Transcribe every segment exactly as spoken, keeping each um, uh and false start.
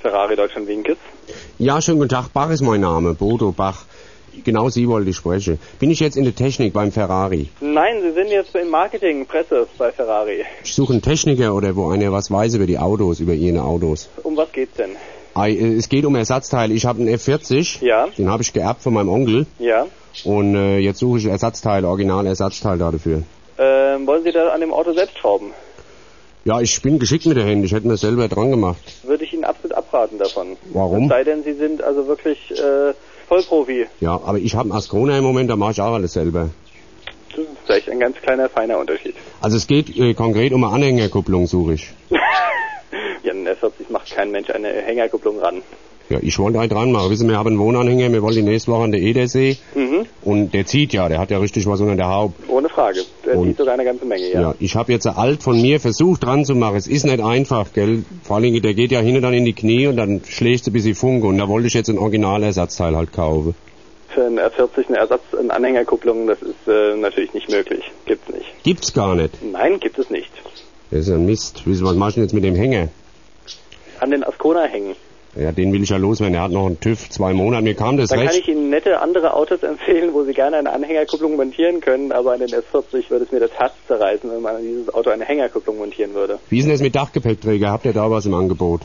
Ferrari Deutschland Winkes. Ja, schönen guten Tag. Bach ist mein Name, Bodo Bach. Genau Sie wollte ich sprechen. Bin ich jetzt in der Technik beim Ferrari? Nein, Sie sind jetzt im Marketing, Presse bei Ferrari. Ich suche einen Techniker oder wo einer was weiß über die Autos, über Ihre Autos. Um was geht's denn? Es geht um Ersatzteile. Ich habe einen F vierzig, ja. Den habe ich geerbt von meinem Onkel. Ja. Und äh, jetzt suche ich Ersatzteile, Original-Ersatzteile dafür. Ähm, wollen Sie da an dem Auto selbst schrauben? Ja, ich bin geschickt mit der Hand. Ich hätte mir selber dran gemacht. Würde ich Ihnen absolut abraten davon. Warum? Es sei denn, Sie sind also wirklich äh, Vollprofi. Ja, aber ich habe einen Ascona im Moment, da mache ich auch alles selber. Das ist vielleicht ein ganz kleiner, feiner Unterschied. Also es geht äh, konkret um eine Anhängerkupplung, suche ich. Ja, ein F vierzig macht kein Mensch eine Hängerkupplung ran. Ja, ich wollte einen dran machen. Wissen Sie, wir haben einen Wohnanhänger, wir wollen die nächste Woche an der Edersee. Mhm. Und der zieht ja, der hat ja richtig was unter der Haube. Ohne Frage. Der und, zieht sogar eine ganze Menge, ja. Ja, ich habe jetzt ein alt von mir versucht dran zu machen. Es ist nicht einfach, gell. Vor allem, der geht ja hinten dann in die Knie und dann schlägt es ein bisschen Funke. Und da wollte ich jetzt ein Originalersatzteil halt kaufen. Für einen F vierzig eine Ersatz, eine Anhängerkupplung, das ist äh, natürlich nicht möglich. Gibt's nicht. Gibt's gar nicht? Nein, gibt es nicht. Das ist ein Mist. Wissen Sie, was machst du jetzt mit dem Hänger? An den Ascona hängen. Ja, den will ich ja loswerden. Er hat noch einen TÜV, zwei Monate. Mir kam das Dann recht. Dann kann ich Ihnen nette andere Autos empfehlen, wo Sie gerne eine Anhängerkupplung montieren können, aber an den S vierzig würde es mir das Herz zerreißen, wenn man an dieses Auto eine Hängerkupplung montieren würde. Wie ist denn das mit Dachgepäckträger? Habt ihr da was im Angebot?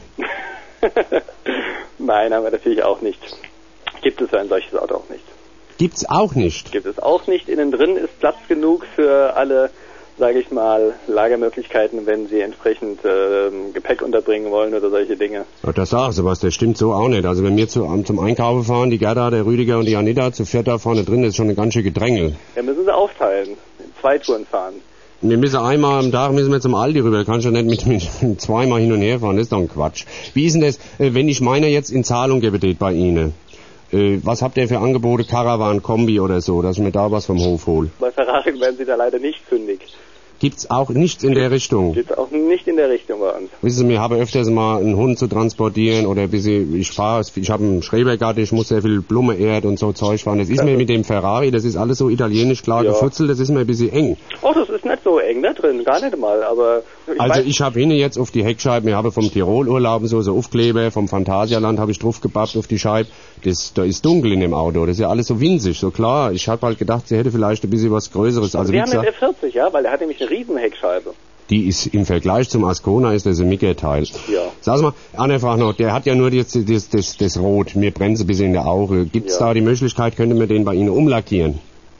Nein, haben wir natürlich auch nicht. Gibt es für ein solches Auto auch nicht. Gibt's auch nicht? Gibt es auch nicht. Innen drin ist Platz genug für alle, sage ich mal, Lagermöglichkeiten, wenn Sie entsprechend äh, Gepäck unterbringen wollen oder solche Dinge. Ja, das sagen Sie was, das stimmt so auch nicht. Also wenn wir zu, zum Einkaufen fahren, die Gerda, der Rüdiger und die Anita, zu viert da vorne drin, das ist schon eine ganz schöne Gedrängel. Ja, müssen Sie aufteilen, in zwei Touren fahren. Wir müssen einmal am Tag müssen wir zum Aldi rüber, kannst du nicht mit, mit zweimal hin und her fahren, das ist doch ein Quatsch. Wie ist denn das, wenn ich meiner jetzt in Zahlung gebe bei Ihnen? Was habt ihr für Angebote, Caravan, Kombi oder so, dass ich mir da was vom Hof hole? Bei Ferrari werden Sie da leider nicht fündig. Gibt's auch nichts in der Richtung? Gibt's auch nicht in der Richtung bei uns. Wissen Sie, wir haben öfters mal einen Hund zu transportieren oder ein bisschen, ich fahre, ich habe einen Schrebergarten, ich muss sehr viel Blumenerd und so Zeug fahren. Das ist mir mit dem Ferrari, das ist alles so italienisch klar ja. gefutzelt, das ist mir ein bisschen eng. Oh, das ist nicht so eng da drin, gar nicht mal, aber... Ich also weiß, ich habe hinten jetzt auf die Heckscheibe, wir haben vom Tirol-Urlaub so, so Aufkleber, vom Phantasialand habe ich drauf gebappt auf die Scheibe. Das, da ist dunkel in dem Auto, das ist ja alles so winzig, so klar. Ich habe halt gedacht, sie hätte vielleicht ein bisschen was Größeres. Also, wir wie haben gesagt, den F vierzig, ja, weil der hat nämlich eine riesen Heckscheibe. Die ist im Vergleich zum Ascona ist das ein Mickerteil. Ja. Sag mal, eine Frage noch, der hat ja nur das, das, das, das Rot, mir brennt es ein bisschen in der Auge. Gibt es ja. da die Möglichkeit, könnte man den bei Ihnen umlackieren?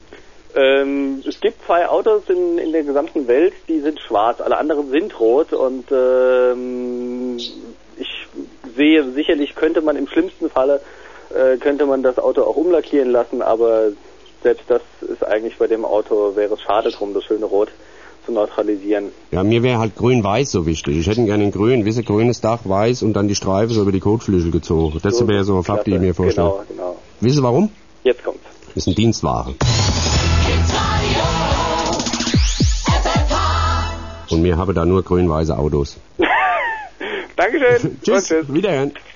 Ähm, es gibt zwei Autos in, in der gesamten Welt, die sind schwarz, alle anderen sind rot und ähm, ich sehe, sicherlich könnte man im schlimmsten Falle, äh, könnte man das Auto auch umlackieren lassen, aber selbst das ist eigentlich bei dem Auto, wäre es schade drum, das schöne Rot zu neutralisieren. Ja, mir wäre halt grün-weiß so wichtig. Ich hätte gerne in grün, wisse grünes Dach, weiß und dann die Streife so über die Kotflügel gezogen. Das so wäre so eine Farbe, die ich mir vorstelle. Genau, genau. Wissen Sie warum? Jetzt kommt's. Das ist ein Dienstwagen. Und wir haben da nur grün-weiße Autos. Dankeschön. Tschüss. Tschüss. Wiederhören.